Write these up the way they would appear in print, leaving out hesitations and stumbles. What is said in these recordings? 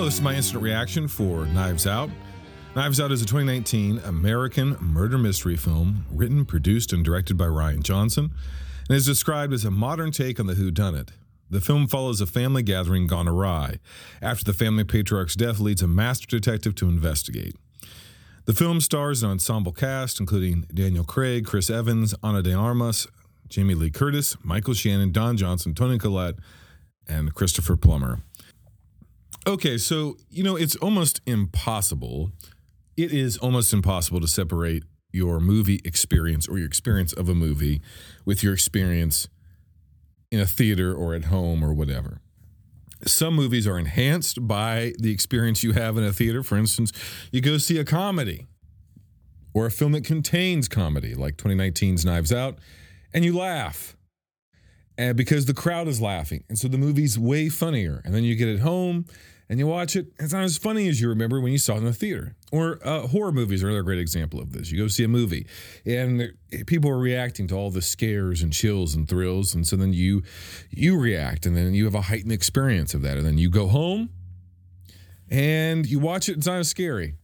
this is my instant reaction for Knives Out. Knives Out is a 2019 American murder mystery film written, produced, and directed by Rian Johnson, and is described as a modern take on the whodunit. The film follows a family gathering gone awry after the family patriarch's death leads a master detective to investigate. The film stars an ensemble cast including Daniel Craig, Chris Evans, Ana de Armas, Jamie Lee Curtis, Michael Shannon, Don Johnson, Toni Collette, and Christopher Plummer. Okay, so, it's almost impossible. It is almost impossible to separate your movie experience or your experience of a movie with your experience in a theater or at home or whatever. Some movies are enhanced by the experience you have in a theater. For instance, you go see a comedy or a film that contains comedy, like 2019's Knives Out, and you laugh because the crowd is laughing. And so the movie's way funnier. And then you get it home and you watch it. It's not as funny as you remember when you saw it in the theater. Or horror movies are another great example of this. You go see a movie and people are reacting to all the scares and chills and thrills. And so then you react and then you have a heightened experience of that. And then you go home and you watch it. It's not as scary.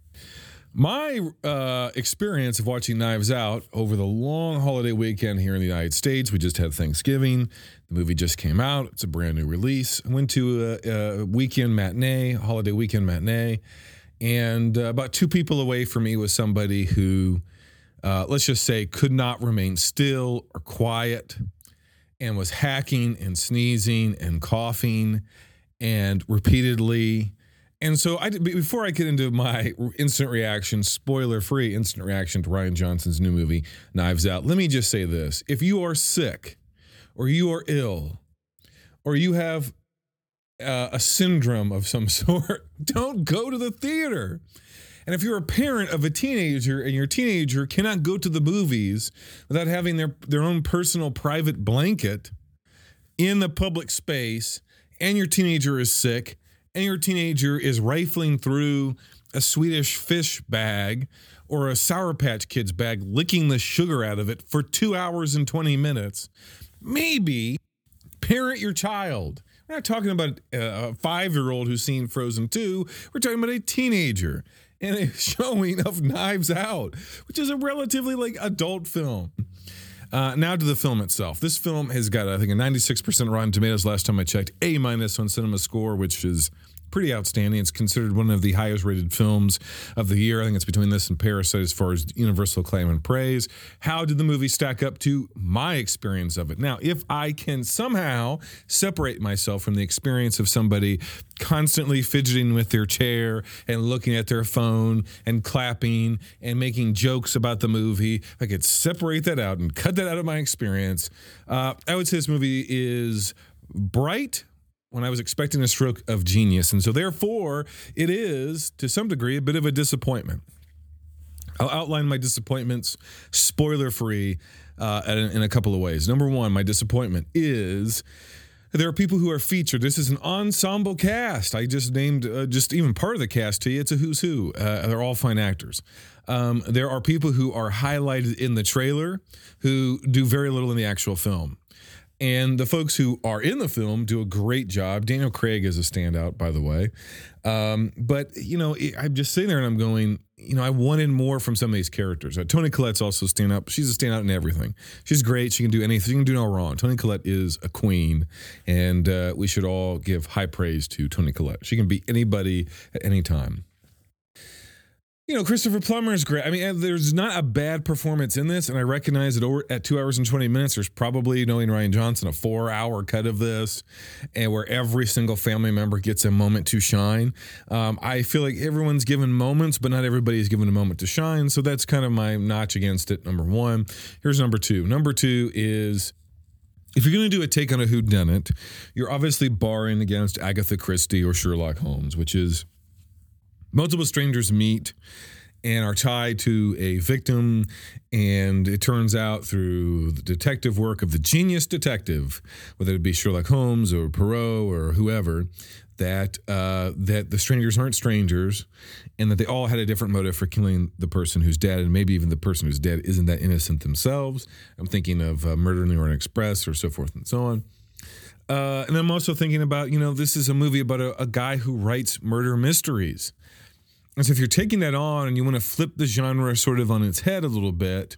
My experience of watching Knives Out over the long holiday weekend here in the United States, we just had Thanksgiving. The movie just came out. It's a brand new release. I went to a weekend matinee, holiday weekend matinee, and about two people away from me was somebody who, let's just say, could not remain still or quiet and was hacking and sneezing and coughing and repeatedly. And so before I get into my instant reaction, spoiler-free instant reaction to Rian Johnson's new movie, Knives Out, let me just say this. If you are sick or you are ill or you have a syndrome of some sort, don't go to the theater. And if you're a parent of a teenager and your teenager cannot go to the movies without having their own personal private blanket in the public space and your teenager is sick, and your teenager is rifling through a Swedish fish bag or a Sour Patch Kids bag, licking the sugar out of it for 2 hours and 20 minutes, maybe parent your child. We're not talking about a 5-year-old who's seen Frozen 2. We're talking about a teenager and a showing of Knives Out, which is a relatively adult film. Now to the film itself. This film has got, I think, a 96% Rotten Tomatoes last time I checked, A- on Cinema Score, which is pretty outstanding. It's considered one of the highest rated films of the year. I think it's between this and Parasite as far as universal acclaim and praise. How did the movie stack up to my experience of it? Now, if I can somehow separate myself from the experience of somebody constantly fidgeting with their chair and looking at their phone and clapping and making jokes about the movie, if I could separate that out and cut that out of my experience, I would say this movie is bright when I was expecting a stroke of genius. And so therefore, it is, to some degree, a bit of a disappointment. I'll outline my disappointments spoiler-free in a couple of ways. Number one, my disappointment is there are people who are featured. This is an ensemble cast. I just named just even part of the cast to you. It's a who's who. They're all fine actors. There are people who are highlighted in the trailer who do very little in the actual film. And the folks who are in the film do a great job. Daniel Craig is a standout, by the way. But, I'm just sitting there and I'm going, I wanted more from some of these characters. Toni Collette's also a standout. She's a standout in everything. She's great. She can do anything. She can do no wrong. Toni Collette is a queen. And we should all give high praise to Toni Collette. She can beat anybody at any time. Christopher Plummer is great. I mean, there's not a bad performance in this, and I recognize that at 2 hours and 20 minutes, there's probably, knowing Rian Johnson, a 4-hour cut of this, and where every single family member gets a moment to shine. I feel like everyone's given moments, but not everybody's given a moment to shine, so that's kind of my notch against it, number one. Here's number two. Number two is, if you're going to do a take on a whodunit, you're obviously barring against Agatha Christie or Sherlock Holmes, which is multiple strangers meet and are tied to a victim, and it turns out through the detective work of the genius detective, whether it be Sherlock Holmes or Poirot or whoever, that the strangers aren't strangers, and that they all had a different motive for killing the person who's dead, and maybe even the person who's dead isn't that innocent themselves. I'm thinking of Murder in the Orient Express or so forth and so on. And I'm also thinking about, this is a movie about a guy who writes murder mysteries. And so if you're taking that on and you want to flip the genre sort of on its head a little bit,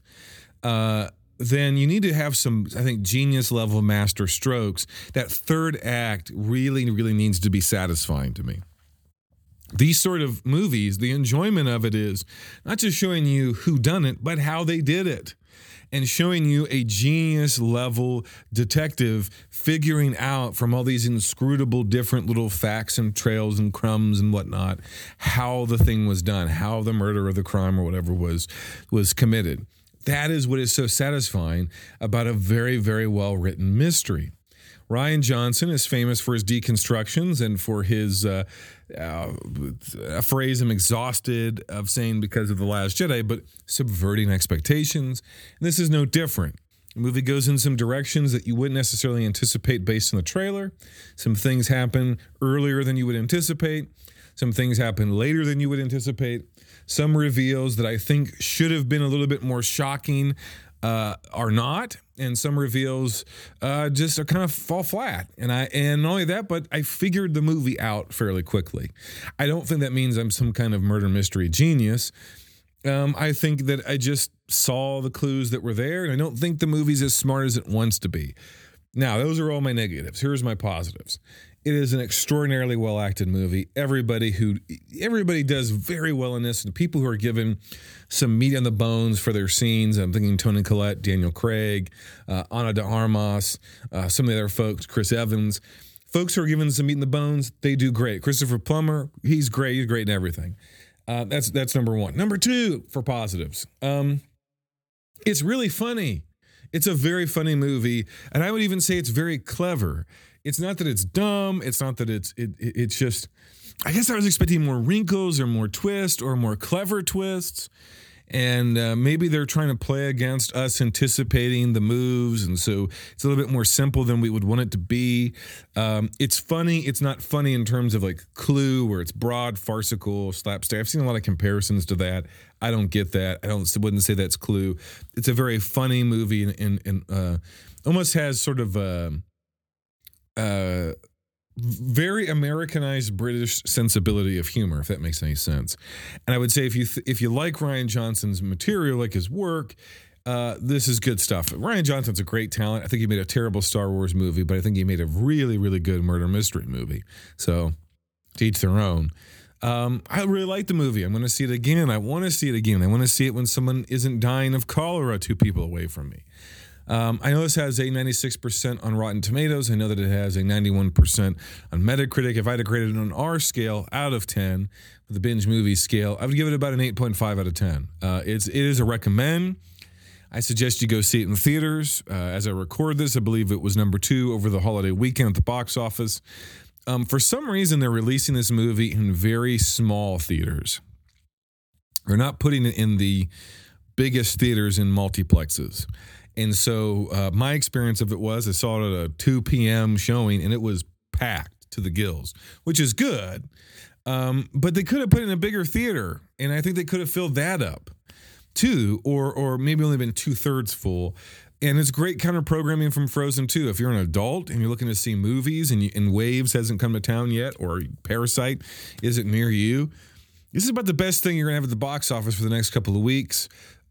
then you need to have some, I think, genius level master strokes. That third act really, really needs to be satisfying to me. These sort of movies, the enjoyment of it is not just showing you who done it, but how they did it. And showing you a genius level detective figuring out from all these inscrutable different little facts and trails and crumbs and whatnot, how the thing was done, how the murder or the crime or whatever was committed. That is what is so satisfying about a very, very well written mystery. Rian Johnson is famous for his deconstructions and for his a phrase I'm exhausted of saying because of The Last Jedi, but subverting expectations. And this is no different. The movie goes in some directions that you wouldn't necessarily anticipate based on the trailer. Some things happen earlier than you would anticipate. Some things happen later than you would anticipate. Some reveals that I think should have been a little bit more shocking are not, and some reveals just are kind of fall flat. And not only that, but I figured the movie out fairly quickly. I don't think that means I'm some kind of murder mystery genius. I think that I just saw the clues that were there, and I don't think the movie's as smart as it wants to be. Now, those are all my negatives. Here's my positives. It is an extraordinarily well-acted movie. Everybody does very well in this, and people who are given some meat on the bones for their scenes. I'm thinking Toni Collette, Daniel Craig, Ana de Armas, some of the other folks, Chris Evans. Folks who are given some meat in the bones, they do great. Christopher Plummer, he's great. He's great in everything. That's number one. Number two for positives. It's really funny. It's a very funny movie, and I would even say it's very clever. It's not that it's dumb. It's not that it's just, I guess I was expecting more wrinkles or more twists or more clever twists. And maybe they're trying to play against us anticipating the moves. And so it's a little bit more simple than we would want it to be. It's funny. It's not funny in terms of like Clue, where it's broad, farcical, slapstick. I've seen a lot of comparisons to that. I don't get that. Wouldn't say that's Clue. It's a very funny movie and almost has sort of very Americanized British sensibility of humor, if that makes any sense. And I would say if you like Rian Johnson's material, like his work, this is good stuff. Rian Johnson's a great talent. I think he made a terrible Star Wars movie, but I think he made a really, really good murder mystery movie. So to each their own. I really like the movie. I'm going to see it again. I want to see it again. I want to see it when someone isn't dying of cholera 2 people away from me. I know this has a 96% on Rotten Tomatoes. I know that it has a 91% on Metacritic. If I had to grade it on an R scale out of 10, with the binge movie scale, I would give it about an 8.5 out of 10. It is a recommend. I suggest you go see it in theaters. As I record this, I believe it was number 2 over the holiday weekend at the box office. For some reason, they're releasing this movie in very small theaters. They're not putting it in the biggest theaters in multiplexes. And so my experience of it was I saw it at a 2 p.m. showing, and it was packed to the gills, which is good. But they could have put it in a bigger theater, and I think they could have filled that up too, or maybe only been 2/3 full. And it's great counter programming from Frozen 2. If you're an adult and you're looking to see movies and Waves hasn't come to town yet, or Parasite isn't near you, this is about the best thing you're going to have at the box office for the next couple of weeks.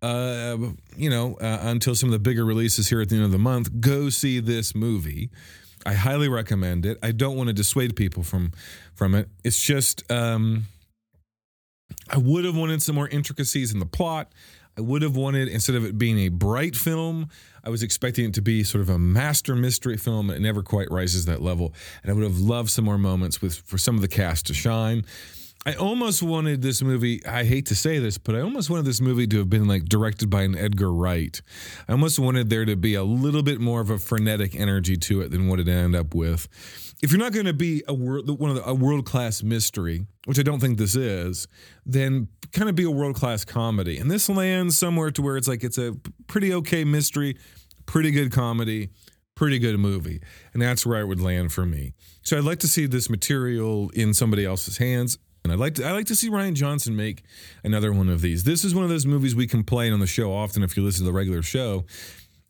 Until some of the bigger releases here at the end of the month. Go see this movie. I highly recommend it. I don't want to dissuade people from it. It's just I would have wanted some more intricacies in the plot. I would have wanted, instead of it being a bright film, I was expecting it to be sort of a master mystery film. It never quite rises to that level. And I would have loved some more moments for some of the cast to shine. I almost wanted this movie, I hate to say this, but I almost wanted this movie to have been like directed by an Edgar Wright. I almost wanted there to be a little bit more of a frenetic energy to it than what it ended up with. If you're not going to be a world-class mystery, which I don't think this is, then kind of be a world-class comedy. And this lands somewhere to where it's a pretty okay mystery, pretty good comedy, pretty good movie. And that's where it would land for me. So I'd like to see this material in somebody else's hands. And I like to see Rian Johnson make another one of these. This is one of those movies we complain on the show often if you listen to the regular show.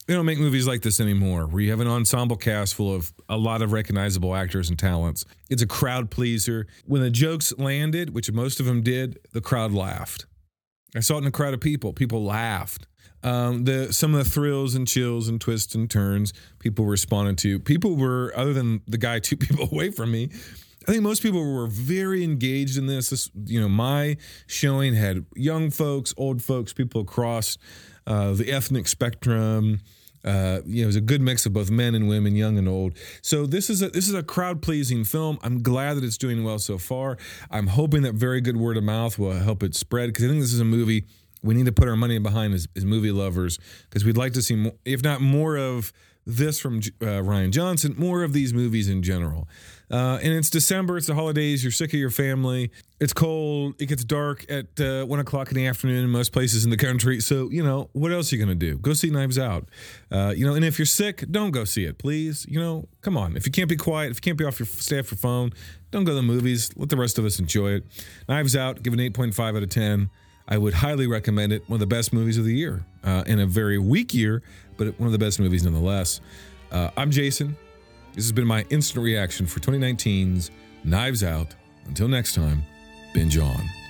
They don't make movies like this anymore, where you have an ensemble cast full of a lot of recognizable actors and talents. It's a crowd pleaser. When the jokes landed, which most of them did, the crowd laughed. I saw it in a crowd of people. People laughed. Some of the thrills and chills and twists and turns people responded to. People were, other than the guy 2 people away from me, I think most people were very engaged in this. My showing had young folks, old folks, people across the ethnic spectrum. It was a good mix of both men and women, young and old. So this is a crowd-pleasing film. I'm glad that it's doing well so far. I'm hoping that very good word of mouth will help it spread, because I think this is a movie we need to put our money behind as movie lovers, because we'd like to see more, if not more of this from Rian Johnson, more of these movies in general. And it's December, it's the holidays, you're sick of your family, it's cold, it gets dark at 1 o'clock in the afternoon in most places in the country. So, what else are you going to do? Go see Knives Out. And if you're sick, don't go see it, please. Come on. If you can't be quiet, if you can't stay off your phone, don't go to the movies. Let the rest of us enjoy it. Knives Out, give an 8.5 out of 10. I would highly recommend it. One of the best movies of the year. In a very weak year, but one of the best movies nonetheless. I'm Jason. This has been my instant reaction for 2019's Knives Out. Until next time, binge on.